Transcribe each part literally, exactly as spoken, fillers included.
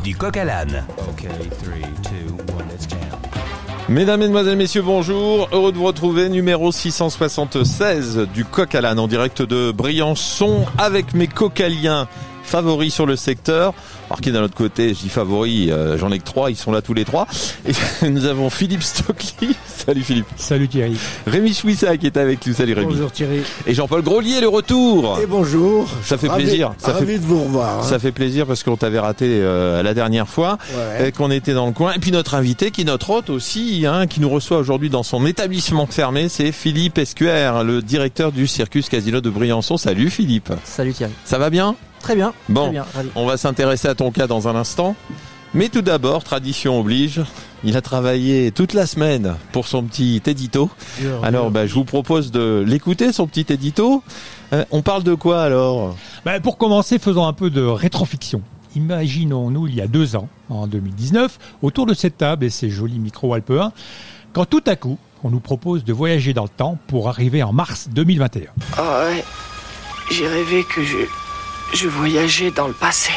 du Coq à l'âne. Okay, three, two, one, let's jam. Mesdames, Mesdemoiselles, Messieurs, bonjour. Heureux de vous retrouver, numéro six cent soixante-seize du Coq à l'âne en direct de Briançon avec mes cocaliens favoris sur le secteur. Alors qui est d'un autre côté, je dis favoris, euh, j'en ai que trois, ils sont là tous les trois. Et nous avons Philippe Stockley. Salut Philippe. Salut Thierry. Rémi Chouissa qui est avec nous. Salut Rémi. Bonjour Thierry. Et Jean-Paul Groslier, le retour. Et bonjour. Ça fait ravi, plaisir. Ça ravi fait, de vous revoir. Hein. Ça fait plaisir parce qu'on t'avait raté euh, la dernière fois, ouais. et qu'on était dans le coin. Et puis notre invité, qui est notre hôte aussi, hein, qui nous reçoit aujourd'hui dans son établissement fermé, c'est Philippe Escuer, le directeur du Circus Casino de Briançon. Salut Philippe. Salut Thierry. Ça va bien ? Très bien. Bon, très bien, ravi. On va s'intéresser à ton cas dans un instant. Mais tout d'abord, tradition oblige, il a travaillé toute la semaine pour son petit édito. Dur, alors, dur. bah, je vous propose de l'écouter, son petit édito. Euh, on parle de quoi alors ? Ben, pour commencer, faisons un peu de rétrofiction. Imaginons-nous il y a deux ans, en deux mille dix-neuf, autour de cette table et ces jolis micros Alpe un, quand tout à coup, on nous propose de voyager dans le temps pour arriver en mars deux mille vingt et un. Oh ouais, j'ai rêvé que je, je voyageais dans le passé.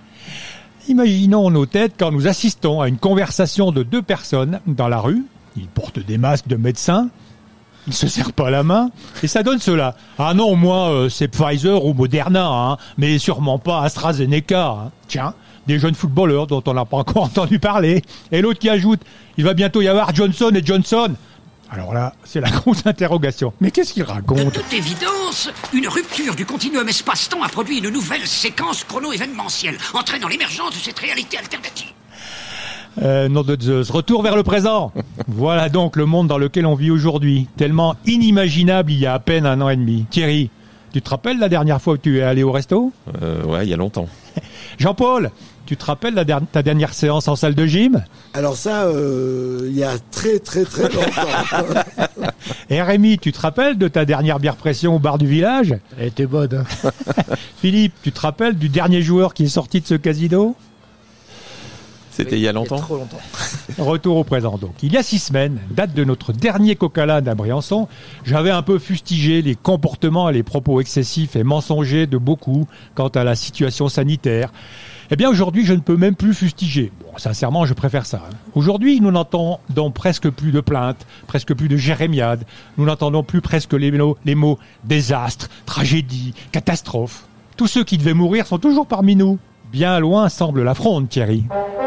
Imaginons nos têtes quand nous assistons à une conversation de deux personnes dans la rue. Ils portent des masques de médecins, ils se serrent pas la main, et ça donne cela. Ah non, moi, euh, c'est Pfizer ou Moderna, hein, mais sûrement pas AstraZeneca. Hein. Tiens, des jeunes footballeurs dont on n'a pas encore entendu parler. Et l'autre qui ajoute, il va bientôt y avoir Johnson et Johnson. Alors là, c'est la grosse interrogation. Mais qu'est-ce qu'il De raconte ? toute évidence, une rupture du continuum espace-temps a produit une nouvelle séquence chrono-événementielle, entraînant l'émergence de cette réalité alternative. Euh, nom de Zeus, retour vers le présent. Voilà donc le monde dans lequel on vit aujourd'hui, tellement inimaginable il y a à peine un an et demi. Thierry, tu te rappelles la dernière fois que tu es allé au resto ? euh, Ouais, il y a longtemps. Jean-Paul, tu te rappelles la der- ta dernière séance en salle de gym ? Alors ça, euh, il y a très très très longtemps. Et Rémi, tu te rappelles de ta dernière bière pression au bar du village ? Elle était bonne. Hein. Philippe, tu te rappelles du dernier joueur qui est sorti de ce casino ? C'était il y a Il y a longtemps. trop longtemps. Retour au présent donc. Il y a six semaines, date de notre dernier coq à l'âne à Briançon, j'avais un peu fustigé les comportements et les propos excessifs et mensongers de beaucoup quant à la situation sanitaire. Eh bien aujourd'hui, je ne peux même plus fustiger. Bon, sincèrement, je préfère ça. hein. Aujourd'hui, nous n'entendons presque plus de plaintes, presque plus de jérémiades. Nous n'entendons plus presque les mots, les mots désastre, tragédie, catastrophe. Tous ceux qui devaient mourir sont toujours parmi nous. Bien loin semble la fronde, Thierry.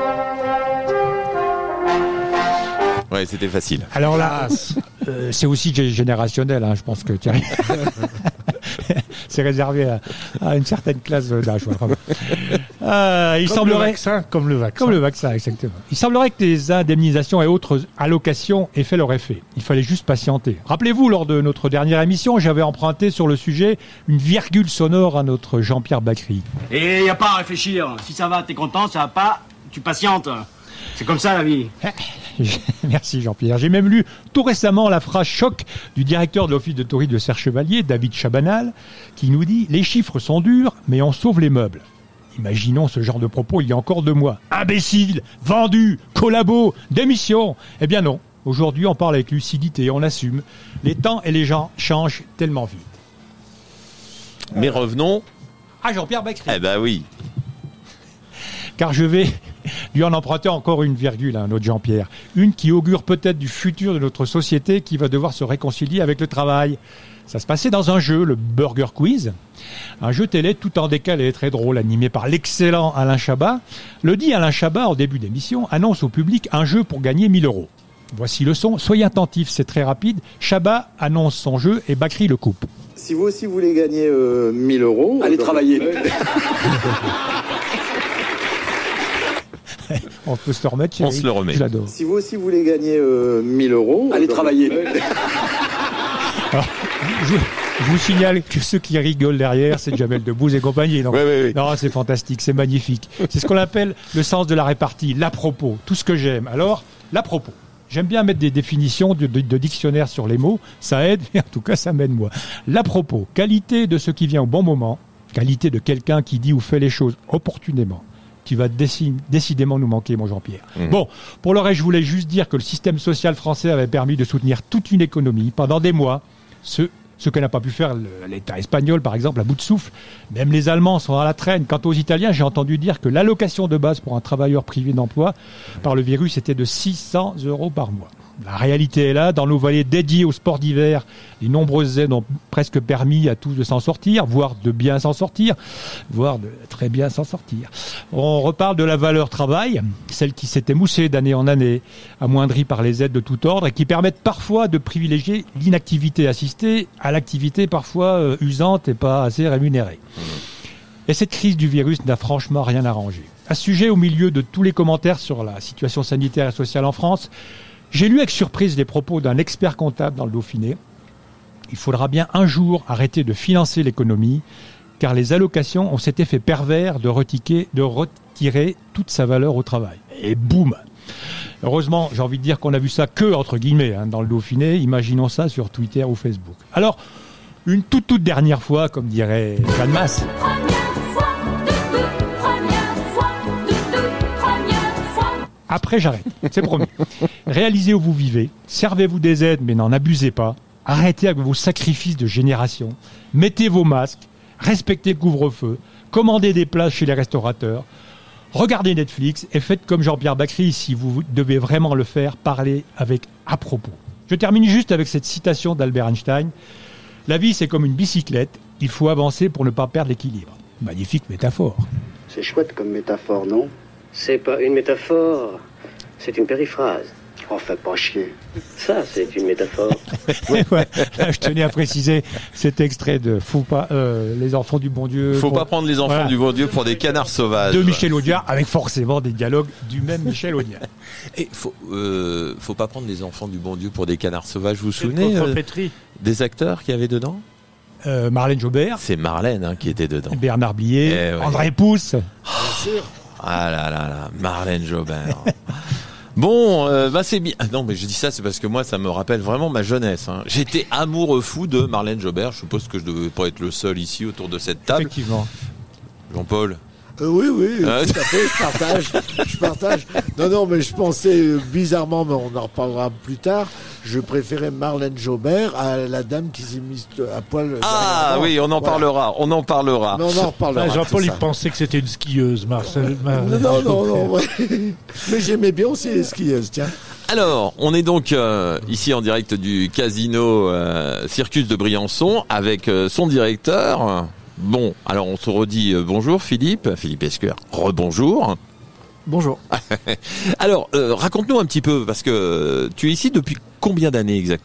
Ouais, c'était facile. Alors là, euh, c'est aussi gé- générationnel, hein, je pense que Thierry. C'est réservé à, à une certaine classe d'âge. Ouais, vraiment. Euh, il Comme semblerait, le vaccin, comme le vaccin. comme le vaccin, exactement. Il semblerait que les indemnisations et autres allocations aient fait leur effet. Il fallait juste patienter. Rappelez-vous, lors de notre dernière émission, j'avais emprunté sur le sujet une virgule sonore à notre Jean-Pierre Bacry. Et y a pas à réfléchir. Si ça va, t'es content. Ça va pas, tu patientes. C'est comme ça la vie. Merci Jean-Pierre. J'ai même lu tout récemment la phrase choc du directeur de l'office de tourisme de Serre-Chevalier, David Chabanal, qui nous dit « Les chiffres sont durs, mais on sauve les meubles ». Imaginons ce genre de propos il y a encore deux mois. Imbécile, vendu, collabo, démission. Eh bien non. Aujourd'hui, on parle avec lucidité, on assume. Les temps et les gens changent tellement vite. Mais revenons. Ah, Jean-Pierre Bacry. Eh ben oui. Car je vais lui en emprunter encore une virgule à un autre Jean-Pierre. Une qui augure peut-être du futur de notre société qui va devoir se réconcilier avec le travail. Ça se passait dans un jeu, le Burger Quiz. Un jeu télé tout en décalé et très drôle, animé par l'excellent Alain Chabat. Le dit Alain Chabat, en début d'émission, annonce au public un jeu pour gagner mille euros. Voici le son, soyez attentifs, c'est très rapide. Chabat annonce son jeu et Bacry le coupe. Si vous aussi voulez gagner euh, mille euros... Allez euh, travailler. On peut se le remettre, chérie. On se le remet. Je l'adore. Si vous aussi voulez gagner euh, mille euros... Allez euh, travailler. Alors, je, je vous signale que ceux qui rigolent derrière, c'est Jamel Debbouze et compagnie. Donc, Oui, oui, oui. non, c'est fantastique, c'est magnifique. C'est ce qu'on appelle le sens de la répartie, l'à-propos, tout ce que j'aime. Alors, l'à-propos. J'aime bien mettre des définitions de, de, de dictionnaire sur les mots, ça aide, et en tout cas ça m'aide moi. L'à-propos, qualité de ce qui vient au bon moment, qualité de quelqu'un qui dit ou fait les choses opportunément. Tu vas déci- décidément nous manquer, mon Jean-Pierre. Mmh. Bon, pour le reste, je voulais juste dire que le système social français avait permis de soutenir toute une économie pendant des mois. Ce Ce que n'a pas pu faire le, l'État espagnol, par exemple, à bout de souffle. Même les Allemands sont à la traîne. Quant aux Italiens, j'ai entendu dire que l'allocation de base pour un travailleur privé d'emploi par le virus était de six cents euros par mois. La réalité est là, dans nos vallées dédiées au sport d'hiver, les nombreuses aides ont presque permis à tous de s'en sortir, voire de bien s'en sortir, voire de très bien s'en sortir. On reparle de la valeur travail, celle qui s'est émoussée d'année en année, amoindrie par les aides de tout ordre et qui permettent parfois de privilégier l'inactivité assistée à l'activité parfois euh, usante et pas assez rémunérée. Et cette crise du virus n'a franchement rien arrangé. À ce sujet, au milieu de tous les commentaires sur la situation sanitaire et sociale en France, j'ai lu avec surprise les propos d'un expert comptable dans le Dauphiné. Il faudra bien un jour arrêter de financer l'économie, car les allocations ont cet effet pervers de, retiquer, de retirer toute sa valeur au travail. Et boum! Heureusement, j'ai envie de dire qu'on a vu ça que, entre guillemets, hein, dans le Dauphiné. Imaginons ça sur Twitter ou Facebook. Alors, une toute toute dernière fois, comme dirait Jeanne Masse. Après, j'arrête. C'est promis. Réalisez où vous vivez. Servez-vous des aides, mais n'en abusez pas. Arrêtez avec vos sacrifices de génération. Mettez vos masques. Respectez le couvre-feu. Commandez des places chez les restaurateurs. Regardez Netflix et faites comme Jean-Pierre Bacry. Si vous devez vraiment le faire, parlez avec à propos. Je termine juste avec cette citation d'Albert Einstein. La vie, c'est comme une bicyclette. Il faut avancer pour ne pas perdre l'équilibre. Magnifique métaphore. C'est chouette comme métaphore, non ? C'est pas une métaphore, c'est une périphrase. Oh, fais pas chier. Ça, c'est une métaphore. ouais, là, je tenais à préciser cet extrait de Faut pas, euh, les enfants du bon Dieu. Faut pour... pas prendre les enfants voilà. du bon Dieu pour des canards sauvages. De Michel Audiard, avec forcément des dialogues du même Michel Audiard. Et faut, euh, faut pas prendre les enfants du bon Dieu pour des canards sauvages. Vous vous souvenez euh, des acteurs qu'il y avait dedans? euh, Marlène Jobert. C'est Marlène hein, qui était dedans. Bernard Blier, eh ouais. André Pousse. Bien sûr. Ah là là là, Marlène Jobert. Bon, euh, bah c'est bien. Non, mais je dis ça, c'est parce que moi, ça me rappelle vraiment ma jeunesse. Hein. J'étais amoureux fou de Marlène Jobert. Je suppose que je devais pas être le seul ici autour de cette table. Effectivement. Jean-Paul. Euh, oui, oui, euh, tout à fait, je partage, je partage. Non, non, mais je pensais, euh, bizarrement, mais on en reparlera plus tard, je préférais Marlène Jobert à la dame qui s'est mise à poil. Ah oui, on en voilà. parlera, on en parlera. Mais on en reparlera. Ah, Jean-Paul, il pensait que c'était une skieuse, Marcel. Mar- non, non, non, non ouais. Mais j'aimais bien aussi les skieuses, tiens. Alors, on est donc euh, ici en direct du casino euh, Circus de Briançon avec euh, son directeur. Bon, alors on se redit euh, bonjour Philippe, Philippe Esquer, rebonjour. Bonjour. Alors, euh, raconte-nous un petit peu, parce que euh, tu es ici depuis combien d'années exactement ?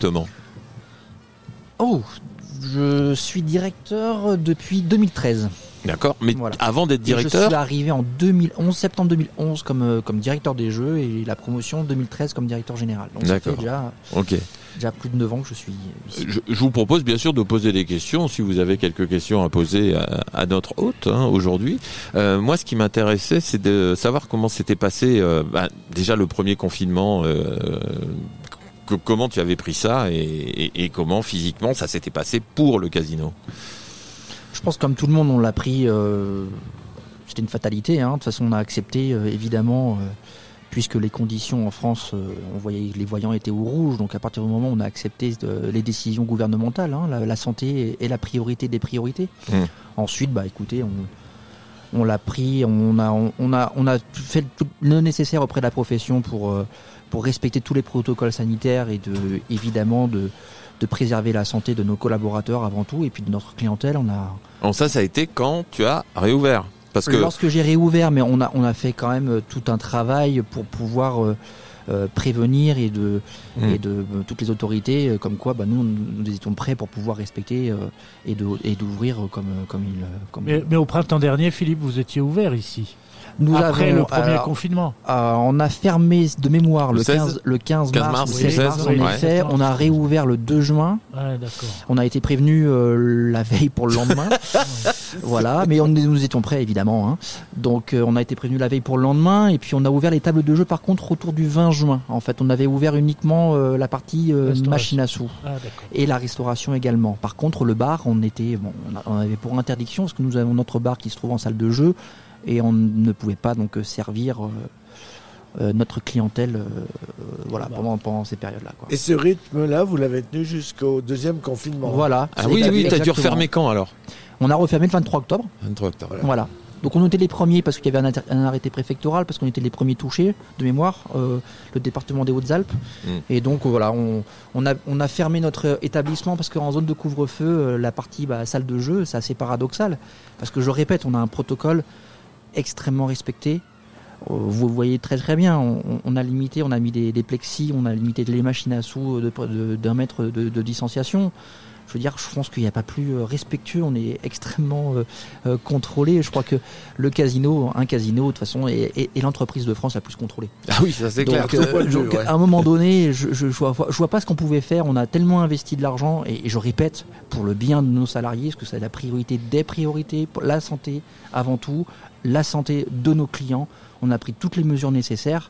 Oh, je suis directeur depuis deux mille treize. D'accord, mais voilà. Avant d'être directeur... Et je suis arrivé en deux mille onze, septembre deux mille onze comme, euh, comme directeur des jeux et la promotion deux mille treize comme directeur général. Donc ça fait déjà, okay. déjà plus de neuf ans que je suis ici. Je, je vous propose bien sûr de poser des questions, si vous avez quelques questions à poser à, à notre hôte hein, aujourd'hui. Euh, moi, ce qui m'intéressait, c'est de savoir comment s'était passé euh, bah, déjà le premier confinement... Euh, que, comment tu avais pris ça et, et, et comment physiquement ça s'était passé pour le casino ? Je pense que comme tout le monde, on l'a pris, euh, c'était une fatalité. Hein. De toute façon, on a accepté, euh, évidemment, euh, puisque les conditions en France, euh, on voyait les voyants étaient au rouge. Donc à partir du moment où on a accepté euh, les décisions gouvernementales, hein, la, la santé est la priorité des priorités. Mmh. Ensuite, bah écoutez, on, on l'a pris, on a, on, on a, on a fait tout le nécessaire auprès de la profession pour, euh, pour respecter tous les protocoles sanitaires et de, évidemment de de préserver la santé de nos collaborateurs avant tout et puis de notre clientèle. On a. Bon, ça, ça a été quand tu as réouvert. Parce que lorsque j'ai réouvert, mais on a on a fait quand même tout un travail pour pouvoir euh, euh, prévenir et de mmh. et de euh, toutes les autorités euh, comme quoi bah nous nous étions prêts pour pouvoir respecter euh, et de et d'ouvrir comme comme il comme. Mais, mais au printemps dernier, Philippe, vous étiez ouvert ici. Nous Après avons, le premier alors, confinement. Euh, on a fermé de mémoire le, le quinze, le quinze mars, quinze ou seize mars, oui, en ouais. effet. On a réouvert le deux juin. Ouais, d'accord. On a été prévenu euh, la veille pour le lendemain. Voilà, mais on, nous étions prêts évidemment. Hein. Donc euh, on a été prévenu la veille pour le lendemain et puis on a ouvert les tables de jeu par contre autour du vingt juin. En fait, on avait ouvert uniquement euh, la partie euh, machine à sous ah, et la restauration également. Par contre, le bar, on était bon, on avait pour interdiction parce que nous avons notre bar qui se trouve en salle de jeu. Et on ne pouvait pas donc servir euh, euh, notre clientèle euh, voilà, pendant, pendant ces périodes-là. Quoi. Et ce rythme-là, vous l'avez tenu jusqu'au deuxième confinement. Voilà. Ah oui, oui, t'as dû refermer quand alors? On a refermé le vingt-trois octobre. vingt-trois octobre. Voilà. voilà. Donc on était les premiers parce qu'il y avait un, inter- un arrêté préfectoral, parce qu'on était les premiers touchés de mémoire, euh, le département des Hautes-Alpes. Mmh. Et donc voilà, on, on, a, on a fermé notre établissement parce qu'en zone de couvre-feu, euh, la partie bah, salle de jeu, c'est assez paradoxal. Parce que je répète, on a un protocole extrêmement respecté. Euh, vous voyez très très bien, on, on a limité, on a mis des, des plexis, on a limité les machines à sous de, de, d'un mètre de, de distanciation. Je veux dire, je pense qu'il n'y a pas plus respectueux, on est extrêmement euh, euh, contrôlé. Je crois que le casino, un casino, de toute façon, est, est, est l'entreprise de France la plus contrôlée. Ah oui, ça c'est donc, clair. Euh, donc, ouais. À un moment donné, je, je, je, vois, je vois pas ce qu'on pouvait faire. On a tellement investi de l'argent, et, et je répète, pour le bien de nos salariés, parce que c'est la priorité des priorités, pour la santé avant tout, la santé de nos clients. On a pris toutes les mesures nécessaires,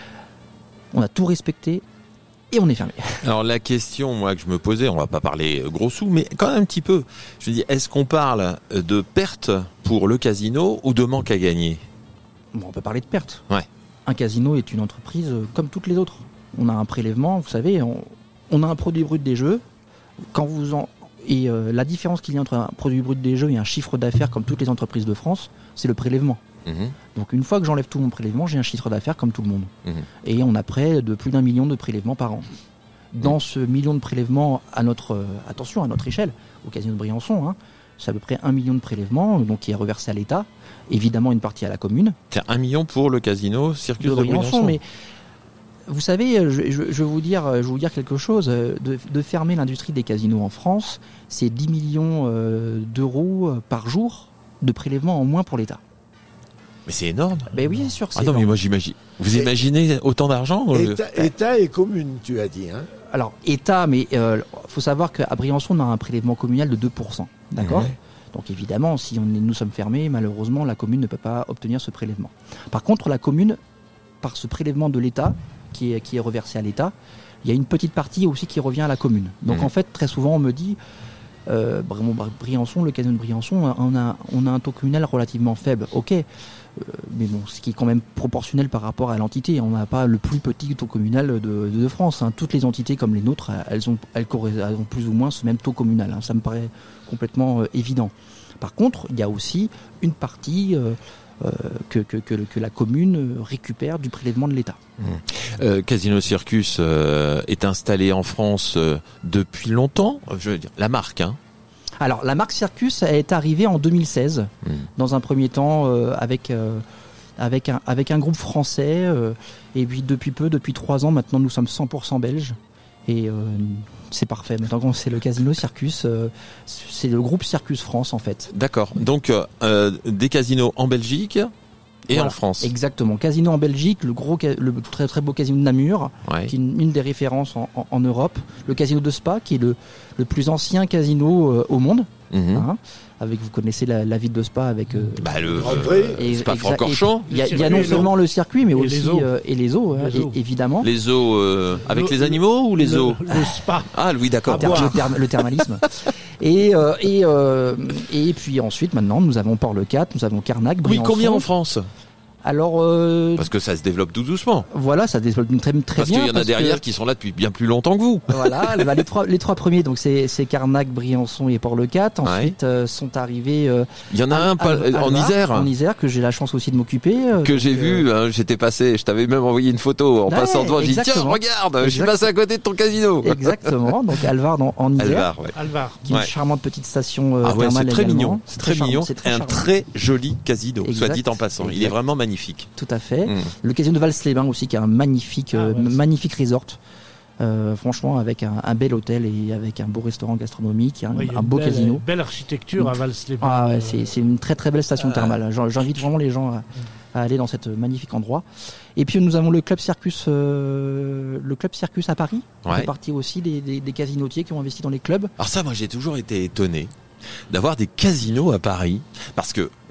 on a tout respecté. Et on est fermé. Alors la question, moi, que je me posais, on va pas parler gros sous, mais quand même un petit peu. Je dis, est-ce qu'on parle de perte pour le casino ou de manque à gagner? Bon, on peut parler de perte. Ouais. Un casino est une entreprise comme toutes les autres. On a un prélèvement, vous savez, on, on a un produit brut des jeux. Quand vous en et euh, la différence qu'il y a entre un produit brut des jeux et un chiffre d'affaires comme toutes les entreprises de France, c'est le prélèvement. Mmh. Donc une fois que j'enlève tout mon prélèvement, j'ai un chiffre d'affaires comme tout le monde. Mmh. Et on a près de plus d'un million de prélèvements par an. Dans mmh. ce million de prélèvements, à notre euh, attention, à notre échelle, au casino de Briançon, hein, c'est à peu près un million de prélèvements, donc qui est reversé à l'État. Évidemment, une partie à la commune. C'est un million pour le casino Circus de, de Briançon. Briançon. Mais vous savez, je, je, je, vais vous dire, je vais vous dire quelque chose. De, de fermer l'industrie des casinos en France, c'est dix millions euh, d'euros par jour de prélèvements en moins pour l'État. Mais c'est énorme. Ben oui, c'est sûr. C'est ah non, énorme. mais moi j'imagine. Vous et imaginez autant d'argent? État, euh... État et commune, tu as dit. Hein. Alors, État, mais il euh, faut savoir qu'à Briançon, on a un prélèvement communal de deux pour cent. D'accord mmh. Donc évidemment, si on est, nous sommes fermés, malheureusement, la commune ne peut pas obtenir ce prélèvement. Par contre, la commune, par ce prélèvement de l'État, qui est, qui est reversé à l'État, il y a une petite partie aussi qui revient à la commune. Donc mmh. en fait, très souvent, on me dit... Euh, Briançon, le casino de Briançon, on a, on a un taux communal relativement faible, ok, euh, mais bon, ce qui est quand même proportionnel par rapport à l'entité. On n'a pas le plus petit taux communal de, de, de France. Hein. Toutes les entités comme les nôtres, elles ont, elles ont plus ou moins ce même taux communal. Hein. Ça me paraît complètement euh, évident. Par contre, il y a aussi une partie euh, euh, que, que, que, que la commune récupère du prélèvement de l'État. Mmh. Euh, Casino Circus euh, est installé en France euh, depuis longtemps. Je veux dire, la marque, hein. Alors, la marque Circus est arrivée en deux mille seize, mmh. dans un premier temps euh, avec euh, avec un avec un groupe français, euh, et puis depuis peu, depuis trois ans maintenant, nous sommes cent pour cent belges. Et euh, c'est parfait. Maintenant, c'est le Casino Circus, euh, c'est le groupe Circus France en fait. D'accord. Donc euh, des casinos en Belgique et voilà. En France. Exactement. Casino en Belgique, le gros, le très très beau casino de Namur, ouais. qui est une, une des références en, en, en Europe. Le casino de Spa, qui est le le plus ancien casino euh, au monde. Mmh. Hein, avec, vous connaissez la, la ville de Spa avec euh, bah, le euh, Spa-Francorchamps. Il y a, y a non seulement le circuit, mais et aussi les eaux. Euh, et les eaux, les hein, eaux. Et, évidemment. Les eaux euh, avec le, les animaux ou les le, eaux le Spa. Ah oui, d'accord. Le, le, terme, le thermalisme. et euh, et euh, et puis ensuite, maintenant, nous avons Port-le-Cat, nous avons Carnac, Briançon. Oui, combien en France? Alors, euh, parce que ça se développe tout doucement. Voilà, ça se développe très, très parce bien. Qu'il y en a parce derrière que... qui sont là depuis bien plus longtemps que vous. Voilà, bah, les trois, les trois premiers, donc c'est, c'est Carnac, Briançon et Port-le-Cat. Ensuite, ouais. euh, sont arrivés. Euh, Il y en a un à, à, en Isère. En Isère que j'ai la chance aussi de m'occuper. Euh, que donc, j'ai vu, euh... hein, j'étais passé, je t'avais même envoyé une photo en ouais, passant devant. J'ai dit tiens, regarde, exact. Je suis passé à côté de ton casino. Exactement. Donc Alvar en, en Isère. Alvar, ouais. Alvar. Qui est une ouais. charmante petite station euh, ah ouais, thermale. C'est très également. mignon. C'est très mignon. Et un très joli casino, soit dit en passant. Il est vraiment magnifique. Tout à fait. Le casino de Vals-les-Bains aussi, qui a un magnifique, ah, euh, ouais, magnifique resort. Euh, franchement, avec un, un bel hôtel et avec un beau restaurant gastronomique, un, ouais, un beau belle, casino. Belle architecture à Vals-les-Bains. Ah, ouais, c'est, c'est une très très belle station ah, thermale. J'invite vraiment les gens à, à aller dans cet magnifique endroit. Et puis nous avons le club Circus, euh, le club Circus à Paris. Ouais. On fait partie aussi des, des, des casinotiers qui ont investi dans les clubs. Alors ça, moi, j'ai toujours été étonné d'avoir des casinos à Paris, parce que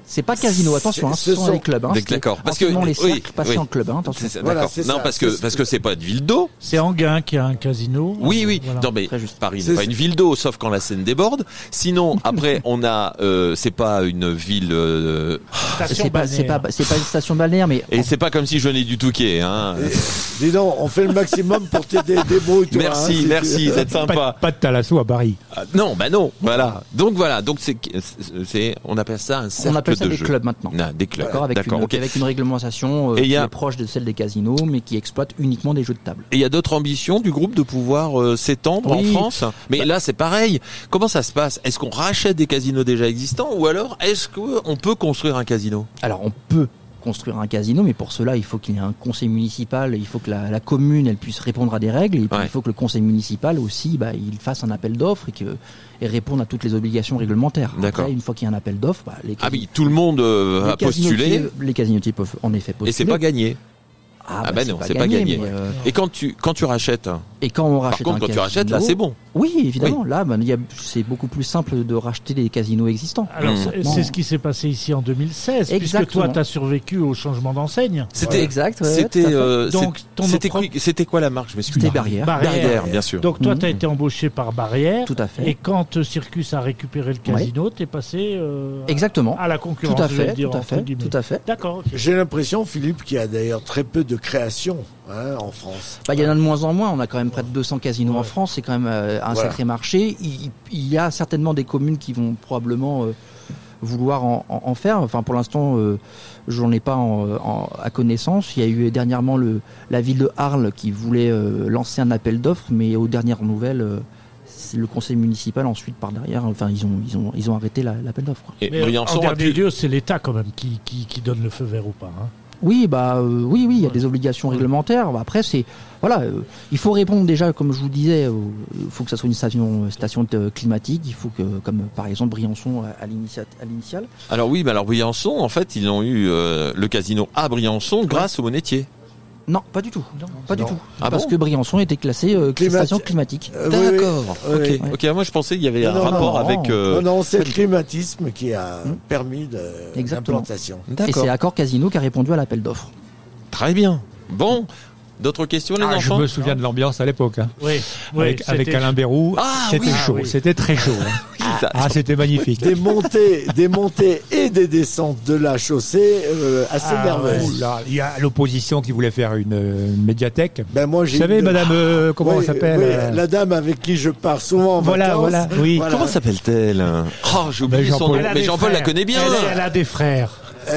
C'est pas casino, attention, hein, ce, ce sont, sont des clubs. Hein, d'accord, parce que les cercles oui, passés oui. en club. Hein, attention. C'est, voilà, d'accord. c'est non, ça, parce que c'est, parce que c'est pas une ville d'eau. C'est Enghien qui a un casino. Oui, oui. Voilà. Non, mais Paris C'est n'est pas ça. une ville d'eau, sauf quand la Seine déborde. Sinon, après, on a, euh, c'est pas une ville. Euh, Station C'est pas, c'est pas, c'est pas une station balnéaire, mais et c'est pas comme si je venais du Touquet. Hein. Dis donc, on fait le maximum pour t'aider, débrouille-toi. Merci, hein, si merci, tu- vous êtes Pas, sympa. pas de Thalasso à Paris. Ah, non, bah non, voilà. Donc voilà, donc c'est, c'est, on appelle ça un cercle on appelle ça de des jeu. clubs maintenant. Non, des clubs. D'accord, avec, D'accord, une, ok. avec une réglementation euh, Et qui y a- est proche de celle des casinos, mais qui exploite uniquement des jeux de table. Et il y a d'autres ambitions du groupe de pouvoir euh, s'étendre Oui. en France. Mais Bah- là, c'est pareil. Comment ça se passe? Est-ce qu'on rachète des casinos déjà existants ou alors est-ce qu'on peut construire un casino? Alors on peut construire un casino, mais pour cela, il faut qu'il y ait un conseil municipal, il faut que la, la commune elle puisse répondre à des règles, et puis Ouais. il faut que le conseil municipal aussi, bah, il fasse un appel d'offres et que et réponde à toutes les obligations réglementaires. D'accord. Après, une fois qu'il y a un appel d'offres, bah, les, Ah oui, tout le monde euh, les a postulé casinotiers- les casinotiers peuvent en effet postuler. et c'est pas gagné. Ah, Ah, bah, bah non, c'est pas gagné. mais, euh, Et quand tu quand tu rachètes, Et quand on par rachète contre, un quand tu casino, rachètes, là, c'est bon. Oui, évidemment. Là, ben, il y a- c'est beaucoup plus simple de racheter des casinos existants. Alors, Mmh. c'est- Bon. c'est ce qui s'est passé ici en deux mille seize, puisque Exactement. toi, tu as survécu au changement d'enseigne. C'était Exact. ouais, c'était tout à fait. euh, Donc, c'est- ton c'était propre- quoi, c'était quoi la marque? Je m'excuse. C'était Barrière. Barrière, bien sûr. Donc, toi, Mhm. tu as été embauché par Barrière. Tout à fait. Et quand euh, Circus a récupéré le casino, tu es passé euh, Exactement. à la concurrence. Tout à je vais fait. le dire, Tout à entre fait. guillemets. Tout à fait. D'accord. ok. J'ai l'impression, Philippe, qu'il y a d'ailleurs très peu de création hein, en France. Bah, il y en a de moins en moins. On a quand même près de deux cents casinos Ouais. en France. C'est quand même euh, un Voilà. sacré marché. Il, il y a certainement des communes qui vont probablement euh, vouloir en, en- en faire. Enfin, pour l'instant, euh, j'en ai pas en- en- à connaissance. Il y a eu dernièrement le, la ville de Arles qui voulait euh, lancer un appel d'offres, mais aux dernières nouvelles, euh, c'est le conseil municipal ensuite par derrière. Enfin, ils ont ils ont ils ont arrêté la- l'appel d'offres. quoi. Et Mais Briançon en a dernier pu- lieu, c'est l'État quand même qui, qui, qui donne le feu vert ou pas. hein. Oui, bah euh, oui, oui, il y a des obligations réglementaires. Bah, après, c'est voilà, euh, il faut répondre déjà, comme je vous le disais, euh, il faut que ça soit une station, station euh, climatique. Il faut que, comme euh, par exemple Briançon à, à l'initia- à l'initiale. Alors oui, mais alors Briançon, en fait, ils ont eu euh, le casino à Briançon grâce au monétier. Non, pas du tout, pas du Non. tout, Ah parce bon que Briançon était classé euh, Climati- station climatique. Euh, oui, oui. D'accord. Oui, ok. oui. Ok. Moi, je pensais qu'il y avait Non, un non, rapport non, avec. euh, Non, non, c'est pas le du climatisme qui a Hmm. permis de, Exactement. l'implantation. Et D'accord. c'est Accor Casino qui a répondu à l'appel d'offres. Très bien. Bon, d'autres questions, les Ah, je enfants? me souviens de l'ambiance à l'époque. Hein. Oui, oui, avec, avec c'était- Alain Bérou, Ah, c'était oui. chaud, Ah, oui. c'était très chaud. hein. Ça- Ah, c'était magnifique. Des montées, des montées et des descentes de la chaussée euh, assez Ah, nerveuses. Ouh là, il y a l'opposition qui voulait faire une, euh, une médiathèque. Ben moi, j'ai Vous savez, une- madame, euh, comment Oui, elle s'appelle oui, euh, la dame avec qui je pars souvent en Voilà, vacances. voilà, oui. Comment s'appelle-t-elle? Oh, j'ai oublié Ben, son Jean-Paul. nom. Elle a Mais des Jean-Paul la frères. connaît bien. Elle, elle a des frères.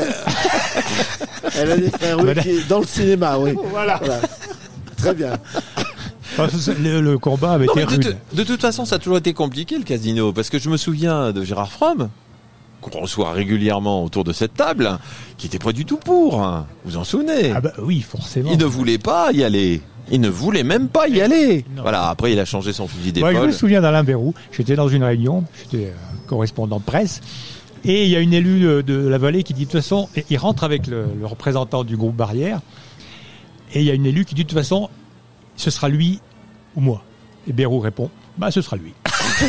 Elle a des frères oui, Voilà. qui, dans le cinéma, oui. Voilà. Voilà. Très bien. Enfin, le, le combat avait Non, été mais de, rude. de toute façon, ça a toujours été compliqué le casino, parce que je me souviens de Gérard Fromm, qu'on reçoit régulièrement autour de cette table, qui était pas du tout pour. hein. Vous vous en souvenez? Ah bah oui, forcément. Il ne voulait pas y aller. Il ne voulait même pas y aller. Non. Voilà. Après, il a changé son fusil Moi, je d'épaule. me souviens d'Alain Bérou. J'étais dans une réunion, j'étais euh, correspondant de presse, et il y a une élue de, de la vallée qui dit de toute façon, et il rentre avec le, le représentant du groupe Barrière, et il y a une élue qui dit de toute façon, ce sera lui ou moi. Et Bérou répond, bah ce sera lui.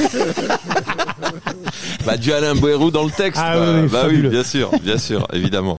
Bah, du Alain Bérou dans le texte. Ah bah, oui, oui, bah oui, fabuleux. bien sûr, bien sûr, évidemment.